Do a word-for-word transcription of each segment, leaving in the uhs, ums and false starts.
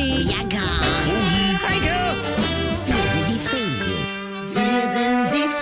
Svenny. Ja, gar. Heiko! Wir sind die Frieses. Wir sind die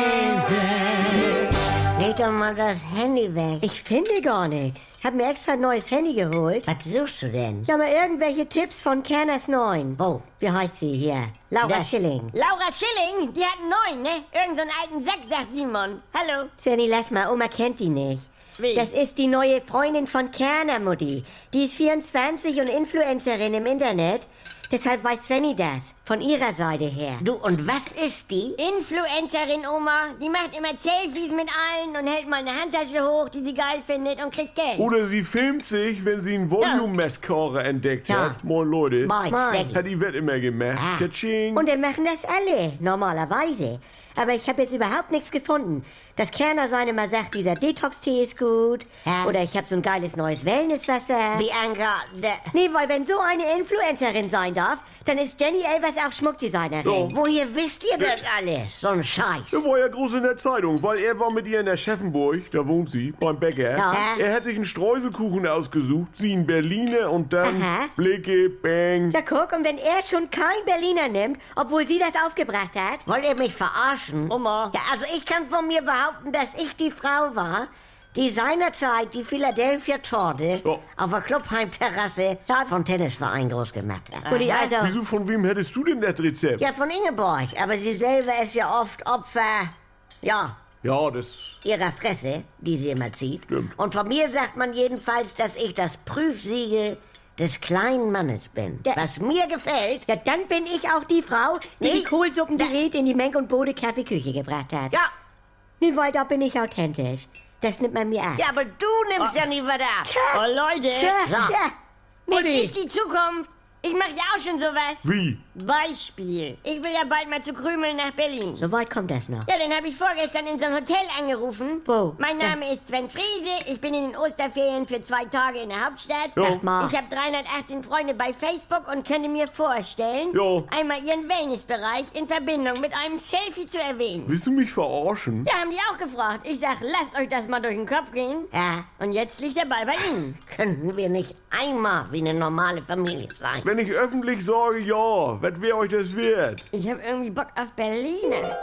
Frieses. Leg doch mal das Handy weg. Ich finde gar nichts. Hab mir extra ein neues Handy geholt. Was suchst du denn? Ja, mal irgendwelche Tipps von Kerners neun. Wo? Wie heißt sie hier? Laura Das- Schilling. Laura Schilling, die hat einen neuen, ne? Irgend so einen alten Sack, sagt Simon. Hallo. Svenny, lass mal, Oma kennt die nicht. Wie? Das ist die neue Freundin von Kerner, Mutti. Die ist vierundzwanzig und Influencerin im Internet. Deshalb weiß Svenny das. Von ihrer Seite her. Du, und was ist die? Influencerin Oma, die macht immer Selfies mit allen und hält mal eine Handtasche hoch, die sie geil findet und kriegt Geld. Oder sie filmt sich, wenn sie einen Volume-Messkocher entdeckt Ja. hat. Moin Leute. Moin, Moin. Snacki. Hat die wird immer gemacht. Ah. Katsching. Und dann machen das alle, normalerweise. Aber ich habe jetzt überhaupt nichts gefunden. Dass Kerner seine mal sagt, dieser Detox-Tee ist gut. Ja. Oder ich habe so ein geiles neues Wellnesswasser. Bianca, der... Nee, weil wenn so eine Influencerin sein darf, dann ist Jenny Elvers auch Schmuckdesignerin. Ja. Woher wisst ihr das alles? So ein Scheiß. Er war ja groß in der Zeitung, weil er war mit ihr in der Cheffenburg, da wohnt sie, beim Bäcker. Ja. Er hat sich einen Streuselkuchen ausgesucht, sie einen Berliner und dann Aha. Blicke, Bang. Ja, guck, und wenn er schon kein Berliner nimmt, obwohl sie das aufgebracht hat. Wollt ihr mich verarschen? Oma. Ja, also ich kann von mir behaupten, dass ich die Frau war, die seinerzeit die Philadelphia Torte Ja. auf der Clubheim-Terrasse vom Tennisverein groß gemacht hat. Mutti, also, Wieso, von wem hättest du denn das Rezept? Ja, von Ingeborg, aber sie selber ist ja oft Opfer, ja, Ja, das... ihrer Fresse, die sie immer zieht. Stimmt. Und von mir sagt man jedenfalls, dass ich das Prüfsiegel des kleinen Mannes bin. Ja. Was mir gefällt, ja, dann bin ich auch die Frau, die Nee. die Kohlsuppengerät in die Menk und Bode Kaffeeküche gebracht hat. ja, Nee, weil da bin ich authentisch. Das nimmt man mir ab. ja, aber du nimmst ja nie was ab. Oh, Leute, Tja, So. ja. es Mutti. ist die Zukunft. Ich mache ja auch schon sowas. Wie? Beispiel. Ich will ja bald mal zu Krümel nach Berlin. So weit kommt das noch. Ja, dann habe ich vorgestern in so ein Hotel angerufen. Wo? Mein Name ist Sven Friese. Ich bin in den Osterferien für zwei Tage in der Hauptstadt. Ja. Sag mal. Ich habe dreihundertachtzehn Freunde bei Facebook und könnte mir vorstellen, Ja. einmal ihren Wellnessbereich in Verbindung mit einem Selfie zu erwähnen. Willst du mich verarschen? Ja, haben die auch gefragt. Ich sag, lasst euch das mal durch den Kopf gehen. Ja, Und jetzt liegt der Ball bei Ihnen. könnten wir nicht einmal wie eine normale Familie sein? Wenn ich öffentlich sage, ja, was wär euch das wert? Ich habe irgendwie Bock auf Berliner.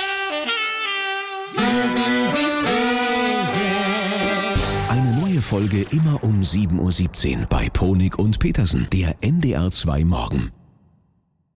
Eine neue Folge immer um sieben Uhr siebzehn bei Ponik und Petersen, der N D R zwei Morgen.